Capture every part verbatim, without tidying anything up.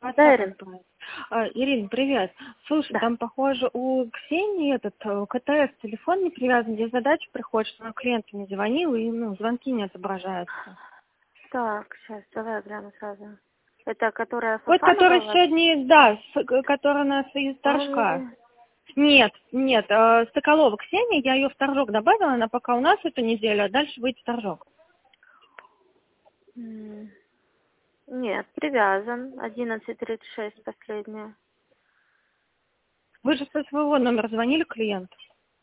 Да, WhatsApp Ирин. отправить. А, Ирина, привет. Слушай, Да. там, похоже, у Ксении этот э, КТС телефон не привязан, где задача приходит, что она клиенту не звонила, и ну, звонки не отображаются. Так, сейчас, давай гляну сразу. Это которая Вот, Фафанова который у вас? сегодня, да, с- к- который у нас из торжка. Фамилия? Нет, нет, э, Соколова Ксения, я ее в торжок добавила, она пока у нас эту неделю, а дальше выйдет в торжок. М, Нет, привязан. одиннадцать тридцать шесть последняя. Вы же со своего номера звонили клиенту?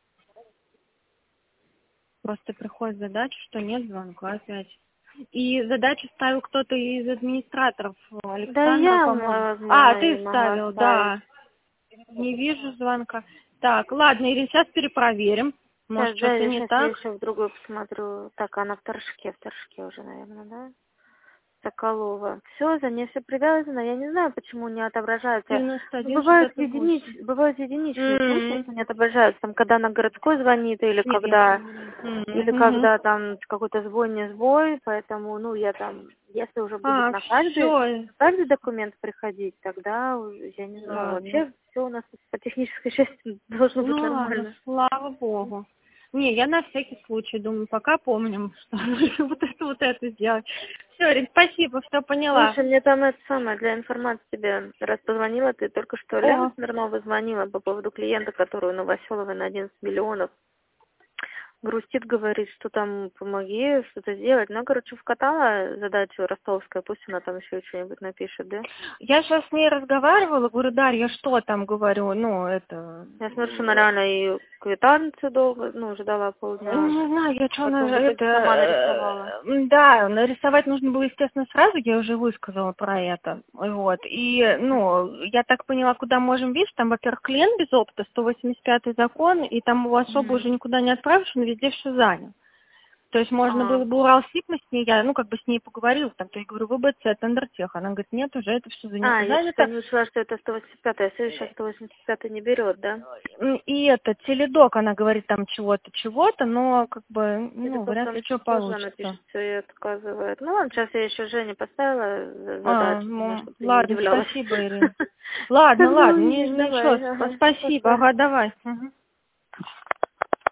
Просто приходит задача, что нет звонка опять. И задачу ставил кто-то из администраторов, Да Александра, я, по-моему. А, возможно, и ты могла ставил, ставить. да. Не вижу звонка. Так, ладно, Ирина, сейчас перепроверим. Может, Сейчас, что-то да, не сейчас я так. еще в другую посмотрю. Так, она в торжке, в торжке уже, наверное, да? Соколова. Все, за ней все привязано. Я не знаю, почему не отображаются. девяносто Ну, один бывают, шестьдесят единич... восемь. бывают единичные случаи, М. что не отображаются. Там, когда на городской звонит, или Нет, я не когда говорю. М, или мгм. когда там какой-то сбой, не сбой, поэтому, ну, я там, если уже будет А, на каждый, все. на каждый документ приходить, тогда, уже, я не знаю, Ладно. вообще все у нас по технической части должно быть Ну ладно, нормально. слава богу. Не, я на всякий случай думаю, пока помним, что нужно вот это, вот это сделать. Все, Рит, спасибо, что поняла. Слушай, мне там это самое, для информации тебе, раз позвонила, ты только что Лена О, Смирнова звонила по поводу клиента, который у Новоселовой на одиннадцать миллионов. Грустит, говорит, что там помоги что-то сделать. Ну, короче, вкатала задачу ростовская, пусть она там еще что-нибудь напишет, да? я сейчас с ней разговаривала, говорю, Дарья, что там, говорю, ну, это... Я смотрю, что она реально и квитанцию долго, ну, ждала Ну, полдня. не знаю, я что, Потом в итоге это... сама нарисовала. э, Да, нарисовать нужно было, естественно, сразу, я уже высказала про это, вот. И, ну, я так поняла, куда можем, видишь, там, во-первых, клиент без опыта, сто восемьдесят пятый закон, и там его особо Мгм. уже никуда не отправишь, он везде все занят. То есть можно А, было бы Уралсиб, мы с ней, я, ну, как бы с ней поговорила, там, то я говорю, ВБЦ, Тендертех. Она говорит, нет, уже это все а, я что-то занято. не учла, что это сто восемьдесят пятый, а следующая сто восемьдесят пятый не берет, да? М, И это, теледок, она говорит там чего-то, чего-то, но, как бы, Или ну, как вряд там ли что тоже она пишет, получится. все и отказывает. Ну ладно, сейчас я еще Жене поставила за- А, задачу, ну, ну, чтобы ты не ладно, удивлялась. спасибо, Ирина. Ладно, Тогда ладно, не, увидишь, ничего, давай, сп- ага, спасибо, пока. ага, давай. Мгм.